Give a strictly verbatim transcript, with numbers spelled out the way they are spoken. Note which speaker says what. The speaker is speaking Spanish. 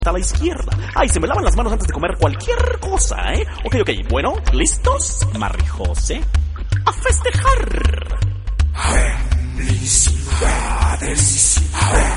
Speaker 1: a la izquierda. Ay, se me lavan las manos antes de comer cualquier cosa, ¿eh? Ok, ok, bueno, ¿listos? Marijose, a festejar.
Speaker 2: Felicidades.